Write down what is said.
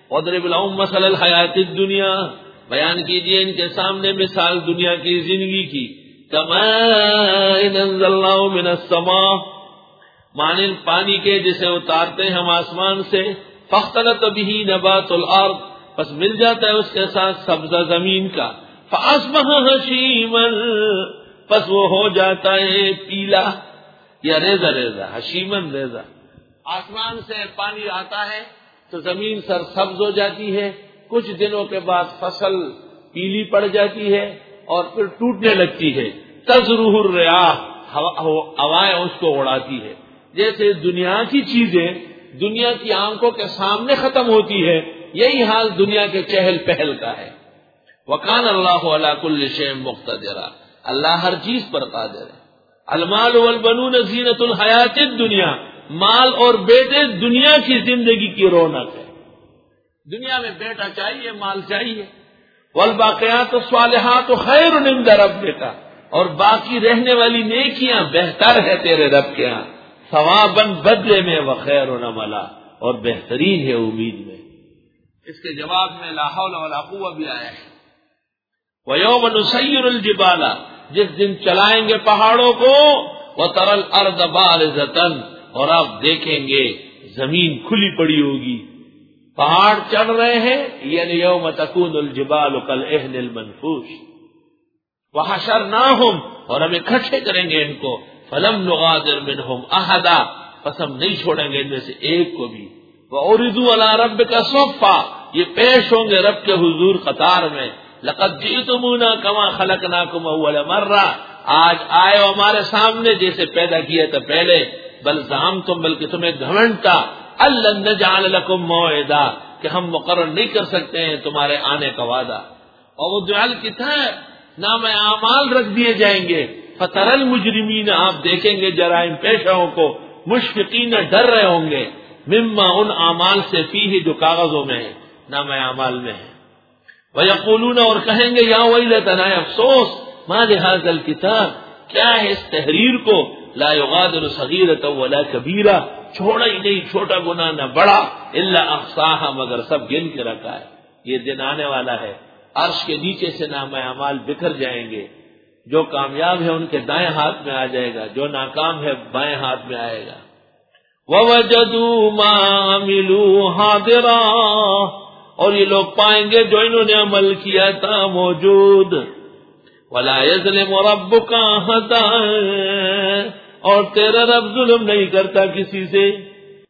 وَاضْرِبْ لَهُم مَّثَلَ الْحَيَاةِ الدُّنْيَا، بیان کیجئے ان کے سامنے مثال دنیا کی زندگی کی، كَمَاءٍ أَنزَلْنَاهُ مِنَ السَّمَاءِ، مانند پانی کے جسے اتارتے ہیں ہم آسمان سے، فاختلط به نبات الارض، پس مل جاتا ہے اس کے ساتھ سبزہ زمین کا، فاصبح ہشیما، پس وہ ہو جاتا ہے پیلا یا ریزہ ریزہ، حشیمن ریزہ۔ آسمان سے پانی آتا ہے تو زمین سرسبز ہو جاتی ہے، کچھ دنوں کے بعد فصل پیلی پڑ جاتی ہے اور پھر ٹوٹنے لگتی ہے، تزرہ الریاح، ہوائیں اس کو اڑاتی ہے۔ جیسے دنیا کی چیزیں دنیا کی آنکھوں کے سامنے ختم ہوتی ہے، یہی حال دنیا کے چہل پہل کا ہے۔ وَكَانَ اللَّهُ عَلَى كُلِّ شَيْءٍ مُقْتَدِرًا، اللہ ہر چیز پر قادر ہے۔ المال والبنون زینۃ الحیات الدنیا، مال اور بیٹے دنیا کی زندگی کی رونق ہے۔ دنیا میں بیٹا چاہیے، مال چاہیے۔ والباقیات الصالحات خیر عند ربک، اور باقی رہنے والی نیکیاں بہتر ہے تیرے رب کے ہاں، ثواباً بدلے میں، وخیر عملا، اور بہترین ہے امید میں۔ اس کے جواب میں لا حول ولا قوہ بھی آیا ہے۔ وَيَوْمَ نُسَيِّرُ الْجِبَالَ، جس دن چلائیں گے پہاڑوں کو، وَتَرَى الْأَرْضَ بَارِزَةً، اور آپ دیکھیں گے زمین کھلی پڑی ہوگی، پہاڑ چڑھ رہے ہیں، یعنی یوم تکون الجبال کالعہن المنفوش۔ وحشرناہم، اور ہم اکٹھے کریں گے ان کو، فلم نغادر منہم احدا، پس ہم نہیں چھوڑیں گے ان میں سے ایک کو بھی۔ وعرضوا علی ربک صفا، یہ پیش ہوں گے رب کے حضور قطار میں، لقد جئتمونا کما خلقناکم اول مرہ، آج آئے ہو ہمارے سامنے جیسے پیدا کیا تھا پہلے، بل زعمتم، بلکہ تمہیں گھمنڈ تھا، الن نجعل لکم موعدا، کہ ہم مقرر نہیں کر سکتے ہیں تمہارے آنے کا وعدہ۔ اور وہ دعا الکتاب، نام اعمال رکھ دیے جائیں گے، فتر المجرمین، آپ دیکھیں گے جرائم پیشوں کو، مشفقین، ڈر رہے ہوں گے، مما، ان اعمال سے، فیہ، جو کاغذوں میں ہے، نام اعمال میں ہے۔ وَيَقُولُونَ، اور کہیں گے، یا ویلتنا، افسوس، ما لهذا الکتاب، کیا ہے اس تحریر کو، لا یغادر صغیرۃ ولا کبیرہ، چھوڑا ہی نہیں چھوٹا گناہ نہ بڑا، الا احصاها، مگر سب گن کے رکھا ہے۔ یہ دن آنے والا ہے، عرش کے نیچے سے نام اعمال بکھر جائیں گے، جو کامیاب ہے ان کے دائیں ہاتھ میں آ جائے گا، جو ناکام ہے بائیں ہاتھ میں آئے گا۔ وَوَجَدُوا مَا عَمِلُوا حَاضِرًا، اور یہ لوگ پائیں گے جو انہوں نے عمل کیا تھا موجود۔ وَلَا يَظْلِمُ رَبُّكَ أَحَدًا، اور تیرا رب ظلم نہیں کرتا کسی سے۔